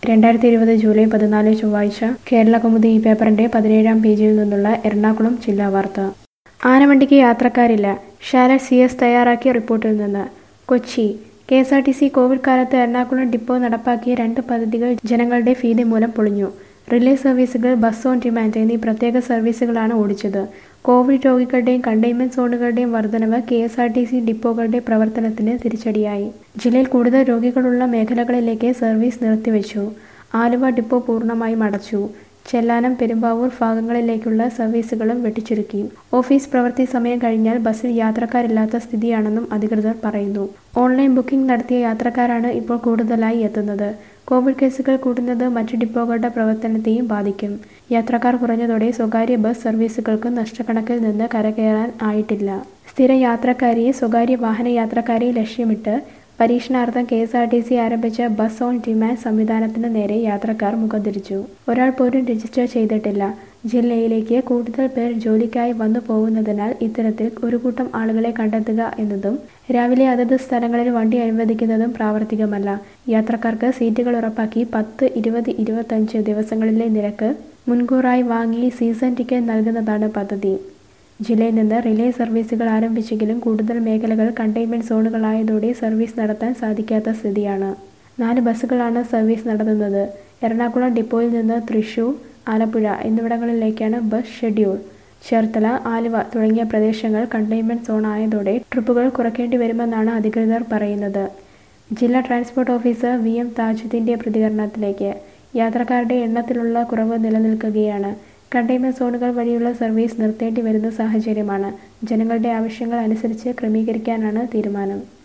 2020 July 14 ചൊവ്വാഴ്ച കേരളകൗമുദി ഈ പേപ്പറിന്റെ 17-ാം പേജിൽ നിന്നുള്ള എറണാകുളം ജില്ലാ വാർത്ത. ആനവണ്ടിക്ക് യാത്രക്കാരില്ല. ഷാരറ്റ് CS തയ്യാറാക്കിയ റിപ്പോർട്ടിൽ നിന്ന്. കൊച്ചി KSRTC കോവിഡ് കാലത്ത് എറണാകുളം ഡിപ്പോ നടപ്പാക്കിയ 2 പദ്ധതികൾ ജനങ്ങളുടെ ഭീതി മൂലം പൊളിഞ്ഞു. റിലേ സർവീസുകൾ, ബസ് ഓൺ ഡിമാൻഡ് എന്നീ പ്രത്യേക സർവീസുകളാണ് ഓടിച്ചത്. കോവിഡ് രോഗികളുടെയും കണ്ടെയ്ൻമെന്റ് സോണുകളുടെയും വർധനവ് KSRTC ഡിപ്പോകളുടെ പ്രവർത്തനത്തിന് തിരിച്ചടിയായി. ജില്ലയിൽ കൂടുതൽ രോഗികളുള്ള മേഖലകളിലേക്ക് സർവീസ് നിർത്തിവെച്ചു. ആലുവ ഡിപ്പോ പൂർണ്ണമായും അടച്ചു. ചെല്ലാനം, പെരുമ്പാവൂർ ഭാഗങ്ങളിലേക്കുള്ള സർവീസുകളും വെട്ടിച്ചുരുക്കി. ഓഫീസ് പ്രവൃത്തി സമയം കഴിഞ്ഞാൽ ബസ്സിൽ യാത്രക്കാരില്ലാത്ത സ്ഥിതിയാണെന്നും അധികൃതർ പറയുന്നു. ഓൺലൈൻ ബുക്കിംഗ് നടത്തിയ യാത്രക്കാരാണ് ഇപ്പോൾ കൂടുതലായി എത്തുന്നത്. കോവിഡ് കേസുകൾ കൂടുന്നത് മറ്റ് ഡിപ്പോകളുടെ പ്രവർത്തനത്തെയും ബാധിക്കും. യാത്രക്കാർ കുറഞ്ഞതോടെ സ്വകാര്യ ബസ് സർവീസുകൾക്ക് നഷ്ടക്കണക്കിൽ നിന്ന് കരകയറാൻ ആയിട്ടില്ല. സ്ഥിര യാത്രക്കാരെയും സ്വകാര്യ വാഹന യാത്രക്കാരെയും ലക്ഷ്യമിട്ട് പരീക്ഷണാർത്ഥം KSRTC ആരംഭിച്ച ബസ് ഓൺ ഡിമാൻഡ് സംവിധാനത്തിന് നേരെ യാത്രക്കാർ മുഖം തിരിച്ചു. ഒരാൾ പോലും രജിസ്റ്റർ ചെയ്തിട്ടില്ല. ജില്ലയിലേക്ക് കൂടുതൽ പേർ ജോലിക്കായി വന്നു പോകുന്നതിനാൽ ഇത്തരത്തിൽ ഒരു കൂട്ടം ആളുകളെ കണ്ടെത്തുക എന്നതും രാവിലെ അതത് സ്ഥലങ്ങളിൽ വണ്ടി അനുവദിക്കുന്നതും പ്രാവർത്തികമല്ല. യാത്രക്കാർക്ക് സീറ്റുകൾ ഉറപ്പാക്കി 10, 20, 25 ദിവസങ്ങളിലെ നിരക്ക് മുൻകൂറായി വാങ്ങി സീസൺ ടിക്കറ്റ് നൽകുന്നതാണ് പദ്ധതി. ജില്ലയിൽ നിന്ന് റിലേ സർവീസുകൾ ആരംഭിച്ചെങ്കിലും കൂടുതൽ മേഖലകൾ കണ്ടെയ്ൻമെന്റ് സോണുകളായതോടെ സർവീസ് നടത്താൻ സാധിക്കാത്ത സ്ഥിതിയാണ്. 4 ബസ്സുകളാണ് സർവീസ് നടത്തുന്നത്. എറണാകുളം ഡിപ്പോയിൽ നിന്ന് തൃശൂർ, ആലപ്പുഴ എന്നിവിടങ്ങളിലേക്കാണ് ബസ് ഷെഡ്യൂൾ. ചേർത്തല, ആലുവ തുടങ്ങിയ പ്രദേശങ്ങൾ കണ്ടെയ്ൻമെന്റ് സോൺ ആയതോടെ ട്രിപ്പുകൾ കുറയ്ക്കേണ്ടി വരുമെന്നാണ് അധികൃതർ പറയുന്നത്. ജില്ലാ ട്രാൻസ്പോർട്ട് ഓഫീസർ VM താജുദ്ദീന്റെ പ്രതികരണത്തിലേക്ക്. യാത്രക്കാരുടെ എണ്ണത്തിലുള്ള കുറവ് നിലനിൽക്കുകയാണ്. കണ്ടെയ്ൻമെന്റ് സോണുകൾ വഴിയുള്ള സർവീസ് നിർത്തേണ്ടി വരുന്ന സാഹചര്യമാണ്. ജനങ്ങളുടെ ആവശ്യങ്ങൾ അനുസരിച്ച് ക്രമീകരിക്കാനാണ് തീരുമാനം.